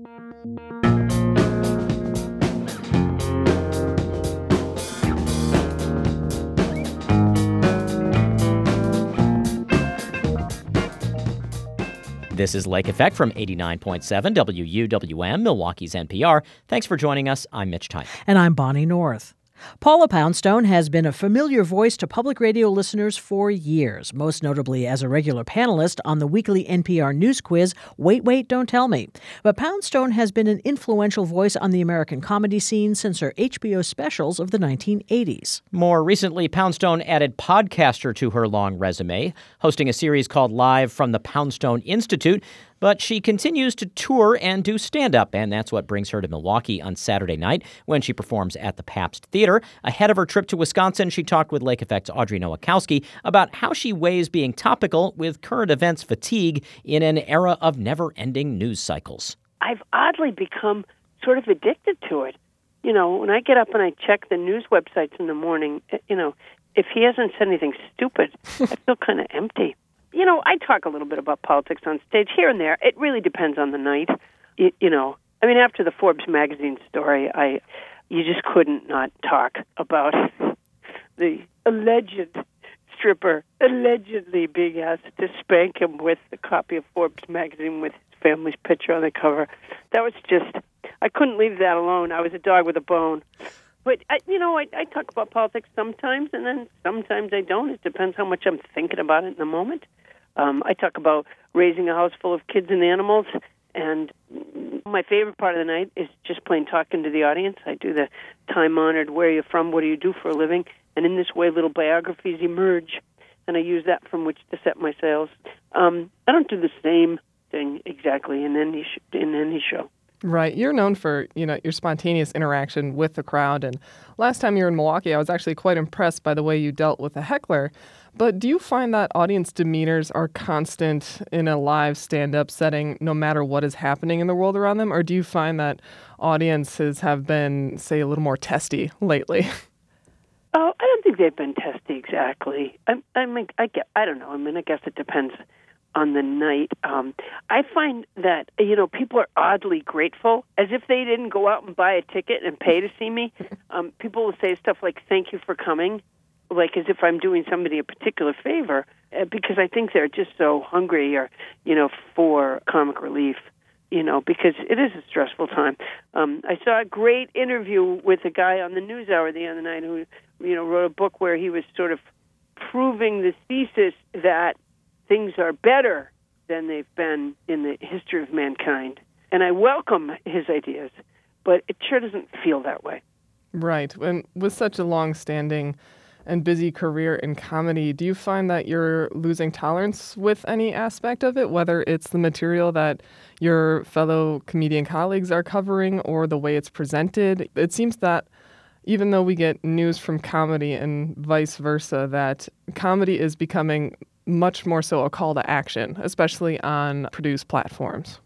This is Lake Effect from 89.7 WUWM, Milwaukee's NPR. Thanks for joining us. I'm Mitch Type. And I'm Bonnie North. Paula Poundstone has been a familiar voice to public radio listeners for years, most notably as a regular panelist on the weekly NPR news quiz, Wait, Wait, Don't Tell Me. But Poundstone has been an influential voice on the American comedy scene since her HBO specials of the 1980s. More recently, Poundstone added podcaster to her long resume, hosting a series called Live from the Poundstone Institute. But she continues to tour and do stand-up, and that's what brings her to Milwaukee on Saturday night when she performs at the Pabst Theater. Ahead of her trip to Wisconsin, she talked with Lake Effect's Audrey Nowakowski about how she weighs being topical with current events fatigue in an era of never-ending news cycles. I've oddly become sort of addicted to it. You know, when I get up and I check the news websites in the morning, you know, if he hasn't said anything stupid, I feel kind of empty. You know, I talk a little bit about politics on stage here and there. It really depends on the night. You know, I mean, after the Forbes magazine story, you just couldn't not talk about the alleged stripper allegedly being asked to spank him with a copy of Forbes magazine with his family's picture on the cover. That was just, I couldn't leave that alone. I was a dog with a bone. But, I talk about politics sometimes, and then sometimes I don't. It depends how much I'm thinking about it in the moment. I talk about raising a house full of kids and animals, and my favorite part of the night is just plain talking to the audience. I do the time-honored, where are you from, what do you do for a living, and in this way little biographies emerge, and I use that from which to set my sails. I don't do the same thing exactly in any show. Right. You're known for, your spontaneous interaction with the crowd. And last time you were in Milwaukee, I was actually quite impressed by the way you dealt with a heckler. But do you find that audience demeanors are constant in a live stand-up setting no matter what is happening in the world around them? Or do you find that audiences have been, say, a little more testy lately? Oh, I don't think they've been testy exactly. I don't know. I mean, I guess it depends on the night. I find that, people are oddly grateful, as if they didn't go out and buy a ticket and pay to see me. People will say stuff like, thank you for coming, like as if I'm doing somebody a particular favor, because I think they're just so hungry for comic relief, because it is a stressful time. I saw a great interview with a guy on the NewsHour the other night who, wrote a book where he was sort of proving the thesis that things are better than they've been in the history of mankind. And I welcome his ideas, but it sure doesn't feel that way. Right. And with such a long-standing and busy career in comedy, do you find that you're losing tolerance with any aspect of it, whether it's the material that your fellow comedian colleagues are covering or the way it's presented? It seems that even though we get news from comedy and vice versa, that comedy is becoming much more so a call to action, especially on produced platforms.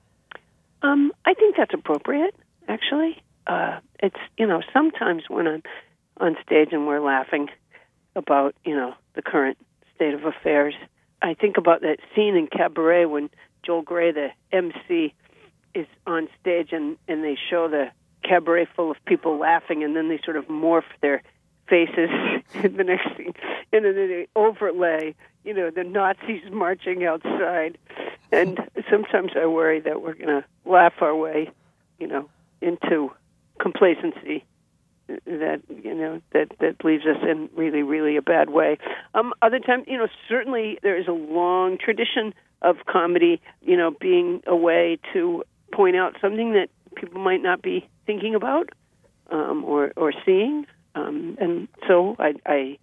I think that's appropriate, actually. It's, sometimes when I'm on stage and we're laughing about, the current state of affairs, I think about that scene in Cabaret when Joel Grey, the MC, is on stage and they show the cabaret full of people laughing, and then they sort of morph their faces and the next thing, and then they overlay, the Nazis marching outside. And sometimes I worry that we're going to laugh our way, into complacency that leaves us in really, really a bad way. Other times, certainly there is a long tradition of comedy, being a way to point out something that people might not be thinking about or seeing. And so I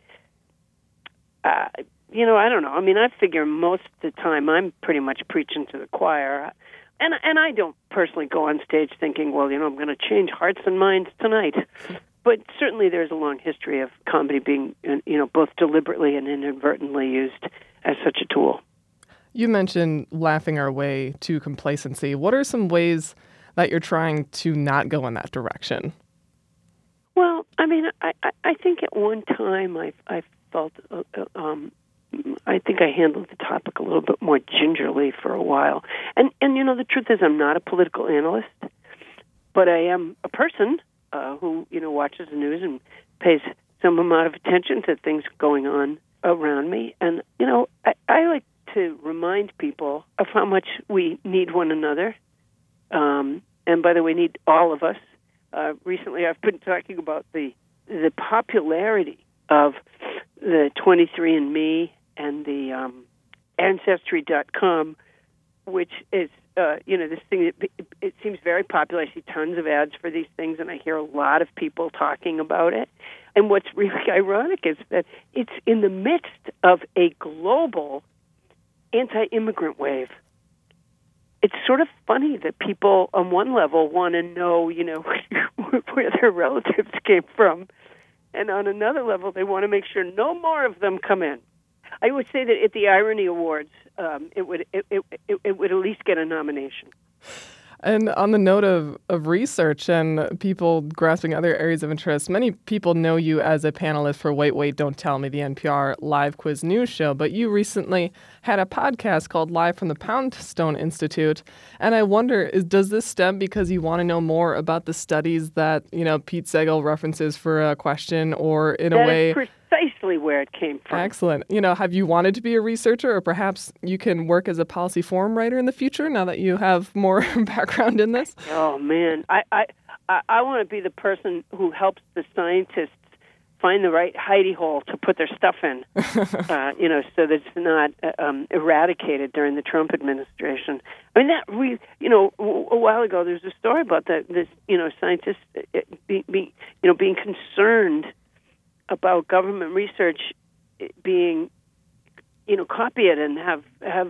don't know. I mean, I figure most of the time I'm pretty much preaching to the choir. And I don't personally go on stage thinking, well, I'm going to change hearts and minds tonight. But certainly there's a long history of comedy being, both deliberately and inadvertently used as such a tool. You mentioned laughing our way to complacency. What are some ways that you're trying to not go in that direction? Well, I mean, I think at one time I felt, I think I handled the topic a little bit more gingerly for a while. And the truth is I'm not a political analyst, but I am a person who, watches the news and pays some amount of attention to things going on around me. And, I like to remind people of how much we need one another. And by the way, need all of us. Recently I've been talking about the popularity of the 23andMe and the Ancestry.com, which is, this thing that it seems very popular. I see tons of ads for these things, and I hear a lot of people talking about it. And what's really ironic is that it's in the midst of a global anti-immigrant wave. It's sort of funny that people, on one level, want to know, where their relatives came from, and on another level, they want to make sure no more of them come in. I would say that at the Irony Awards, it would at least get a nomination. And on the note of research and people grasping other areas of interest, many people know you as a panelist for Wait, Wait, Don't Tell Me, the NPR live quiz news show. But you recently had a podcast called Live from the Poundstone Institute. And I wonder, does this stem because you want to know more about the studies that, Pete Segal references for a question, or in a way... That is precisely where it came from. Excellent. Have you wanted to be a researcher, or perhaps you can work as a policy forum writer in the future now that you have more background in this? Oh, man. I want to be the person who helps the scientists find the right hidey hole to put their stuff in, so that it's not eradicated during the Trump administration. I mean, that a while ago there was a story about this scientists being concerned about government research being, copy it and have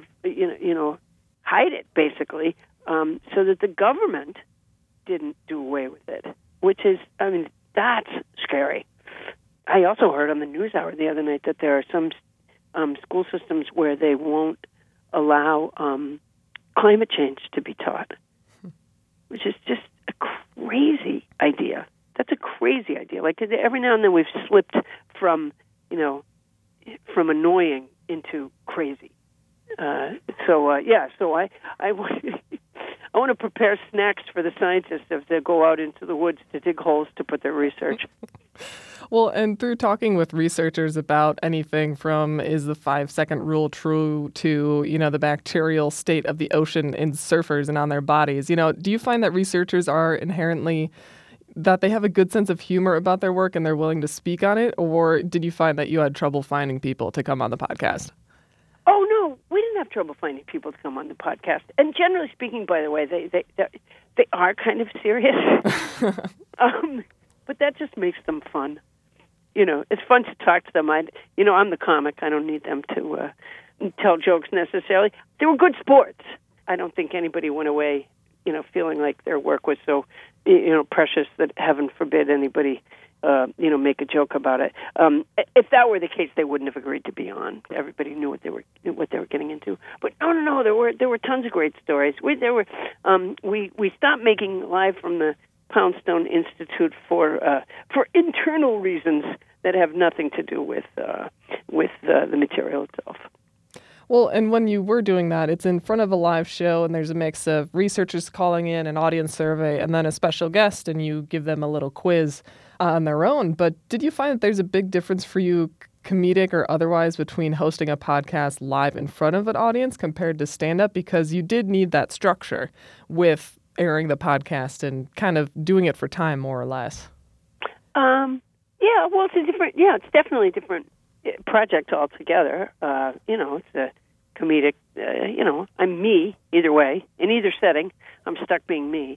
hide it basically, so that the government didn't do away with it, which is, that's scary. I also heard on the NewsHour the other night that there are some school systems where they won't allow climate change to be taught, which is just a crazy idea. That's a crazy idea. Like every now and then we've slipped from annoying into crazy. So I want to prepare snacks for the scientists as they go out into the woods to dig holes to put their research. Well, and through talking with researchers about anything from is the 5-second rule true to, the bacterial state of the ocean in surfers and on their bodies, do you find that researchers are inherently that they have a good sense of humor about their work and they're willing to speak on it? Or did you find that you had trouble finding people to come on the podcast? Oh, no, we didn't have trouble finding people to come on the podcast. And generally speaking, by the way, they are kind of serious. But that just makes them fun. It's fun to talk to them. I'm the comic. I don't need them to tell jokes necessarily. They were good sports. I don't think anybody went away, feeling like their work was so, precious that heaven forbid anybody, make a joke about it. If that were the case, they wouldn't have agreed to be on. Everybody knew what they were getting into. But no, there were tons of great stories. We stopped making Live from the Poundstone Institute for internal reasons that have nothing to do with the material itself. Well, and when you were doing that, it's in front of a live show, and there's a mix of researchers calling in, an audience survey, and then a special guest, and you give them a little quiz on their own. But did you find that there's a big difference for you, comedic or otherwise, between hosting a podcast live in front of an audience compared to stand-up? Because you did need that structure with airing the podcast and kind of doing it for time, more or less. It's definitely a different project altogether. It's a comedic, I'm me either way. In either setting, I'm stuck being me.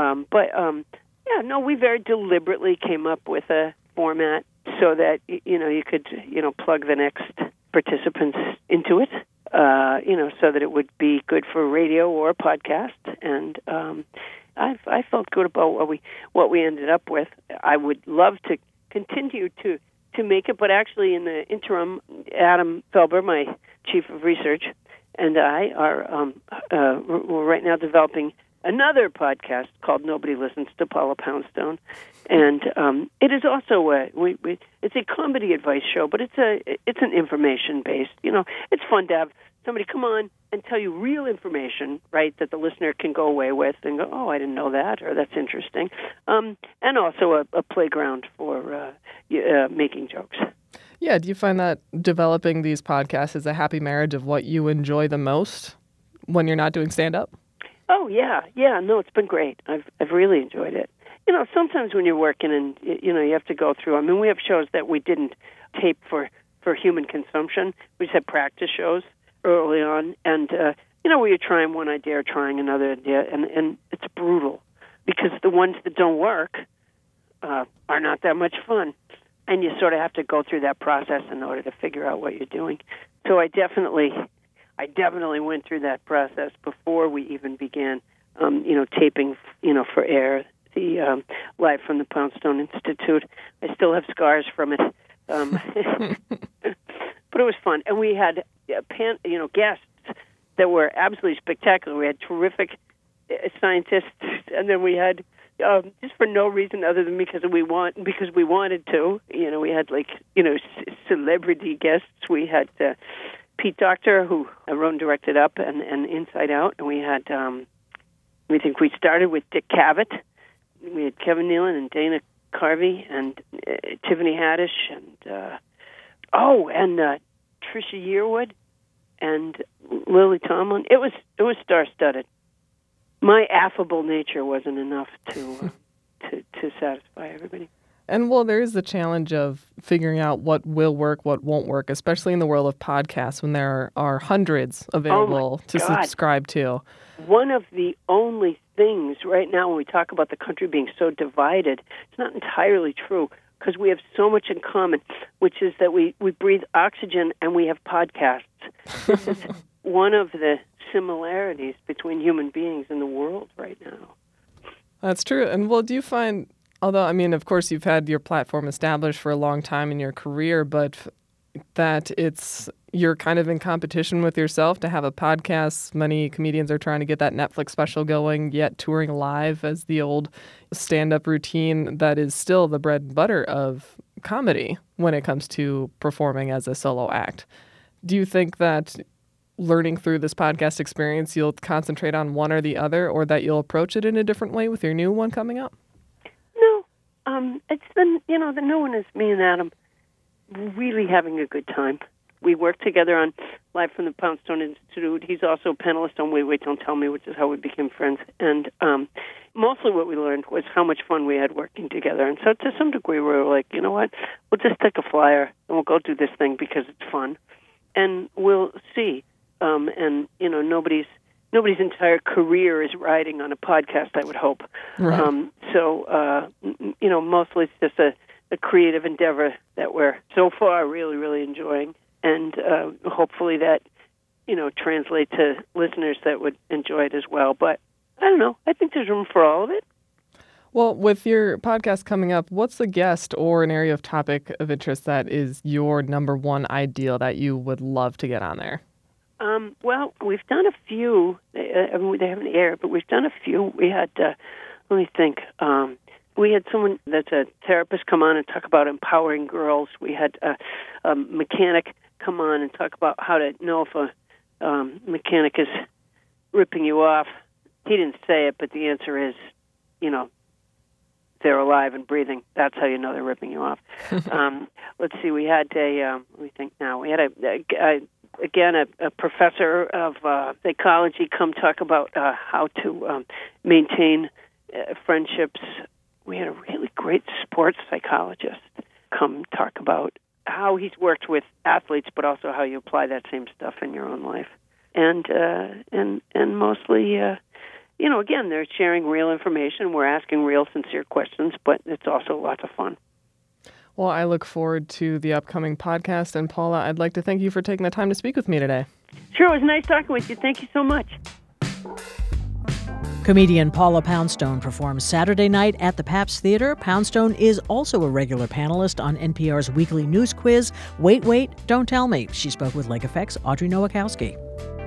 We very deliberately came up with a format so that, you could, plug the next participants into it, so that it would be good for radio or a podcast. And I felt good about what we ended up with. I would love to continue to make it, but actually in the interim, Adam Felber, my chief of research, and I are we're right now developing another podcast called Nobody Listens to Paula Poundstone, and it is also it's a comedy advice show, but it's an information based. It's fun to have somebody come on and tell you real information, right, that the listener can go away with and go, oh, I didn't know that, or that's interesting, and also a playground for making jokes. Yeah, do you find that developing these podcasts is a happy marriage of what you enjoy the most when you're not doing stand-up? Oh, yeah. No, it's been great. I've really enjoyed it. Sometimes when you're working and, you have to go through, we have shows that we didn't tape for human consumption. We just had practice shows early on, and, where you're trying one idea or trying another idea, and it's brutal because the ones that don't work are not that much fun, and you sort of have to go through that process in order to figure out what you're doing. So I definitely went through that process before we even began, taping, for air, the Live from the Poundstone Institute. I still have scars from it, but it was fun, and we had guests that were absolutely spectacular. We had terrific scientists, and then we had just for no reason other than because we wanted to. We had celebrity guests. We had Pete Docter, who wrote and directed Up and Inside Out, and we had we started with Dick Cavett. We had Kevin Nealon and Dana Carvey and Tiffany Haddish and Trisha Yearwood and Lily Tomlin. It was star-studded. My affable nature wasn't enough to satisfy everybody. And there is the challenge of figuring out what will work, what won't work, especially in the world of podcasts when there are hundreds available to subscribe to. One of the only things right now when we talk about the country being so divided, it's not entirely true because we have so much in common, which is that we breathe oxygen and we have podcasts. This is one of the similarities between human beings in the world right now. That's true. And do you find, although, of course, you've had your platform established for a long time in your career, but that you're kind of in competition with yourself to have a podcast. Many comedians are trying to get that Netflix special going, yet touring live as the old stand-up routine that is still the bread and butter of comedy when it comes to performing as a solo act. Do you think that learning through this podcast experience, you'll concentrate on one or the other, or that you'll approach it in a different way with your new one coming up? No. It's been, the new one is me and Adam really having a good time. We worked together on Live from the Poundstone Institute. He's also a panelist on Wait, Wait, Don't Tell Me, which is how we became friends. And mostly what we learned was how much fun we had working together. And so to some degree we were like, you know what, we'll just take a flyer and we'll go do this thing because it's fun. And we'll see. Nobody's entire career is riding on a podcast, I would hope. Right. Mostly it's just a creative endeavor that we're so far really, really enjoying. And hopefully that, translate to listeners that would enjoy it as well. But I don't know. I think there's room for all of it. Well, with your podcast coming up, what's a guest or an area of topic of interest that is your number one ideal that you would love to get on there? Well, we've done a few. They haven't aired, but we've done a few. We had, let me think. We had someone that's a therapist come on and talk about empowering girls. We had a mechanic come on and talk about how to know if a mechanic is ripping you off. He didn't say it, but the answer is, they're alive and breathing. That's how you know they're ripping you off. Let's see. We had let me think now. We had a professor of psychology come talk about how to maintain friendships. We had a really great sports psychologist come talk about how he's worked with athletes, but also how you apply that same stuff in your own life. And mostly, again, they're sharing real information. We're asking real, sincere questions, but it's also lots of fun. Well, I look forward to the upcoming podcast. And Paula, I'd like to thank you for taking the time to speak with me today. Sure, it was nice talking with you. Thank you so much. Comedian Paula Poundstone performs Saturday night at the Pabst Theater. Poundstone is also a regular panelist on NPR's weekly news quiz, Wait, Wait, Don't Tell Me. She spoke with Lake Effect's Audrey Nowakowski.